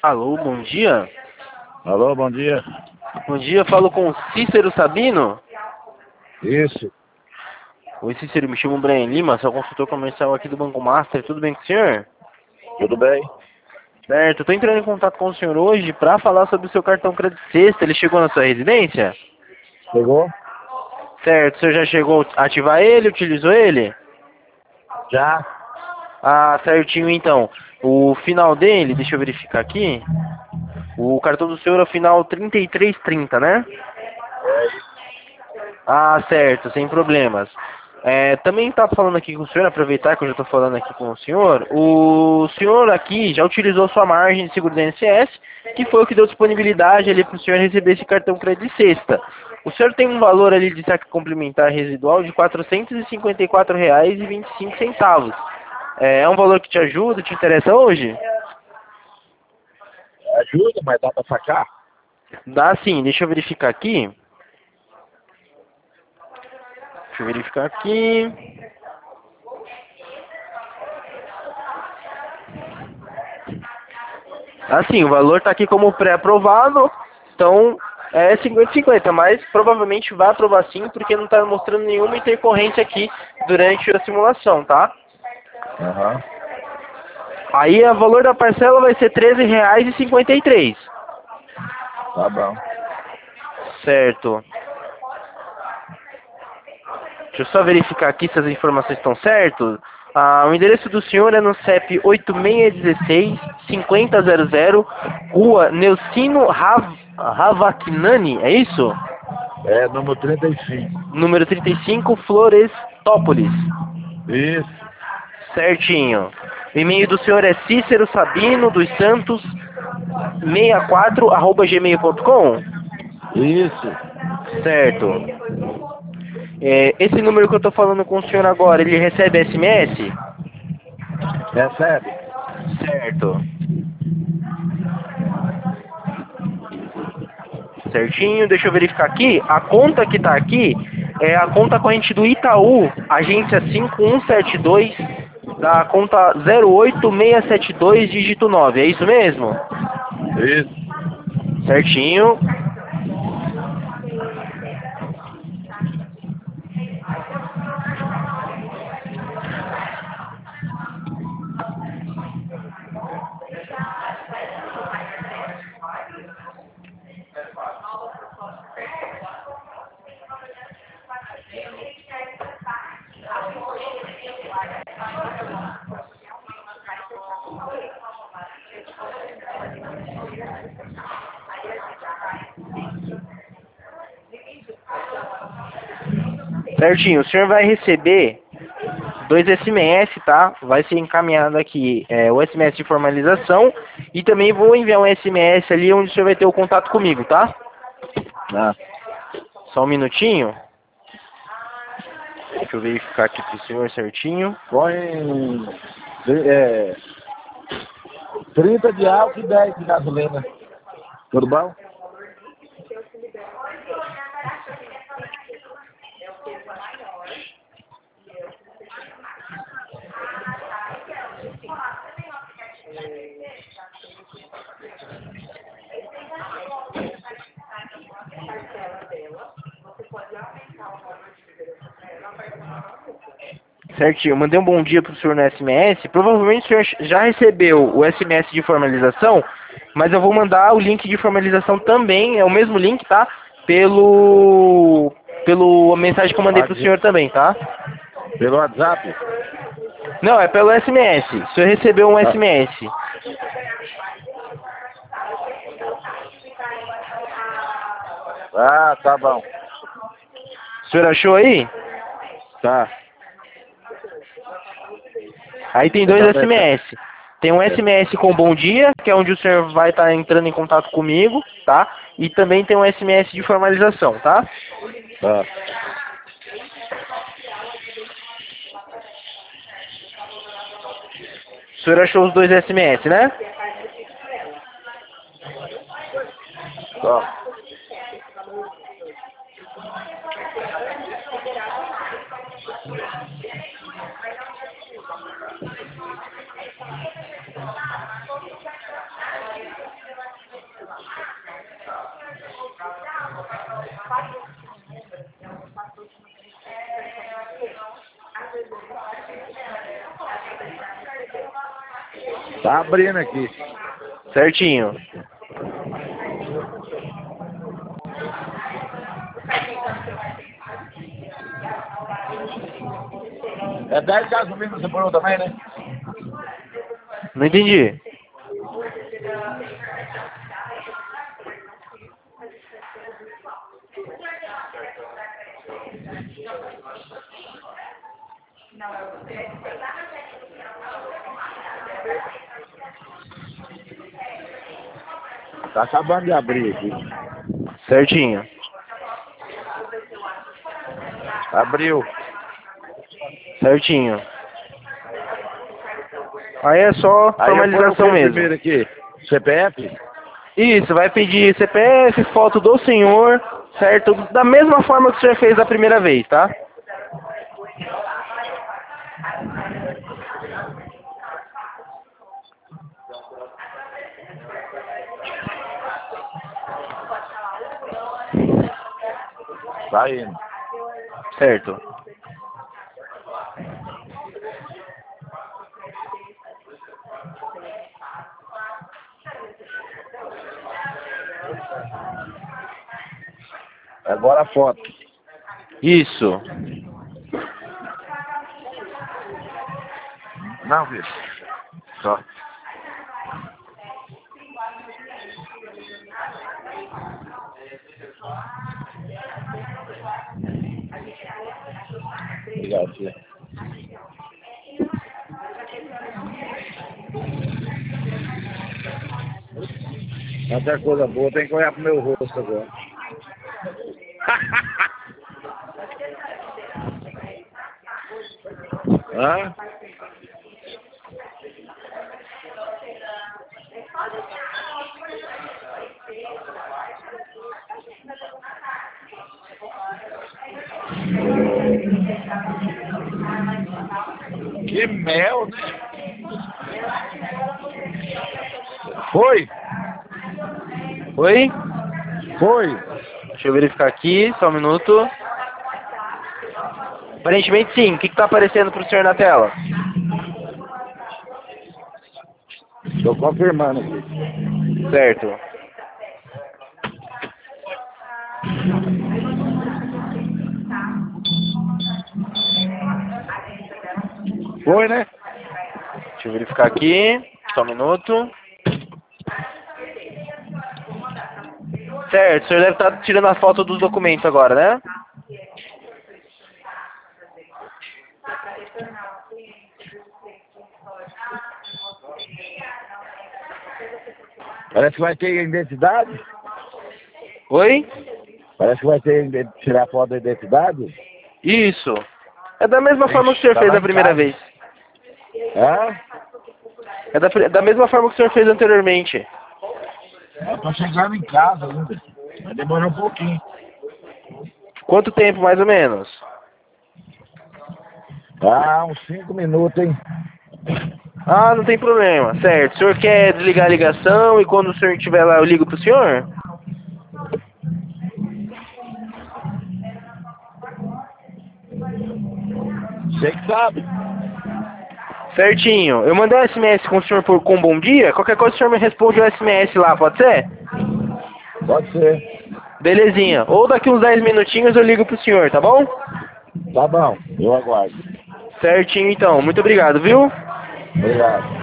Alô, bom dia. Alô, bom dia. Bom dia, falo com o Cícero Sabino. Isso, Oi, Cícero, me chamo Brian Lima, sou consultor comercial aqui do Banco Master. Tudo bem com o senhor? tudo bem? Certo, eu tô entrando em contato com o senhor hoje para falar sobre o seu cartão Crédito Sexta. Ele chegou na sua residência? Chegou? Certo, o senhor já chegou a ativar ele, utilizou ele? Já? Ah, certinho então. O final dele, deixa eu verificar aqui. O cartão do senhor é o final 3330, né? Ah, certo, sem problemas. Também está falando aqui com o senhor, aproveitar que eu já estou falando aqui com o senhor aqui já utilizou sua margem de seguro da INSS, que foi o que deu disponibilidade ali para o senhor receber esse cartão crédito sexta. O senhor tem um valor ali de saque complementar residual de R$ 454,25. É um valor que te ajuda, te interessa hoje? Ajuda, mas dá pra sacar? Dá sim, deixa eu verificar aqui. Deixa eu verificar aqui. Assim, o valor está aqui como pré-aprovado, então é 50-50, mas provavelmente vai aprovar sim, porque não está mostrando nenhuma intercorrência aqui durante a simulação, tá? Aham. Aí o valor da parcela vai ser R$ 13,53. Tá bom. Certo. Deixa eu só verificar aqui se as informações estão certas. O endereço do senhor é no CEP 8616-5000, Rua Neucino Ravacnani, é isso? É, número 35. Número 35, Florestópolis. Isso, Certinho. O e-mail do senhor é Cícero Sabino dos Santos 64@gmail.com. isso. Certo. Esse número que eu estou falando com o senhor agora, ele recebe SMS? Recebe? Certo. Certinho, deixa eu verificar aqui. A conta que está aqui é a conta corrente do Itaú, agência 5172, da conta 08672, dígito 9. É isso mesmo? Isso. Certinho. Certinho. O senhor vai receber dois SMS, tá? Vai ser encaminhado aqui o SMS de formalização e também vou enviar um SMS ali onde o senhor vai ter o contato comigo, tá? Ah, Só um minutinho. Deixa eu verificar aqui pro senhor certinho. põe 30 de álcool e 10 de gasolina. Tudo bom? Certinho, eu mandei um bom dia pro senhor no SMS. Provavelmente o senhor já recebeu o SMS de formalização, mas eu vou mandar o link de formalização também, é o mesmo link, tá? Pelo mensagem que eu mandei pro senhor também, tá? Pelo WhatsApp? Não, é pelo SMS. O senhor recebeu um Ah, SMS. tá bom. O senhor achou aí? Tá. Aí tem Eu dois tô pensando. SMS. Tem um SMS com bom dia, que é onde o senhor vai estar entrando em contato comigo, tá? E também tem um SMS de formalização, tá? Tá. O senhor achou os dois SMS, né? Tá. Tá abrindo aqui. Certinho. É 10 gasolina você parou também, né? Não entendi. Tá acabando de abrir aqui. Certinho. Abriu. Certinho. Aí é só Aí eu ponho o formalização que mesmo. primeiro aqui? CPF? Isso, vai pedir CPF, foto do senhor, certo? Da mesma forma que o senhor fez da primeira vez, tá? Tá indo. Certo. Agora a foto. Isso. Não, filho. Só. Obrigado, filho. Outra coisa boa, tem que olhar pro meu rosto agora. Hã? Que mel, né? Foi? Oi? Foi? Deixa eu verificar aqui, só um minuto. Aparentemente sim. O que tá aparecendo pro senhor na tela? Tô confirmando aqui. Certo. Foi, né? Deixa eu verificar aqui, só um minuto. Certo, o senhor deve estar tirando a foto dos documentos agora, né? Parece que vai ter identidade. Oi? Parece que vai ter tirar foto da identidade. Isso. É da mesma forma que o senhor Tá fez lá da em primeira casa. vez. Hã? É da mesma forma que o senhor fez anteriormente. Eu tô chegando em casa ainda. Vai demorar um pouquinho. Quanto tempo, mais ou menos? Ah, uns 5 minutos, hein? Ah, não tem problema. Certo. O senhor quer desligar a ligação e quando o senhor estiver lá eu ligo pro senhor? Você que sabe. Certinho. Eu mandei um SMS com o senhor com um bom dia. Qualquer coisa o senhor me responde o SMS lá, pode ser? Pode ser. Belezinha. Ou daqui uns 10 minutinhos eu ligo pro senhor, tá bom? Tá bom, eu aguardo. Certinho então. Muito obrigado, viu? Obrigado.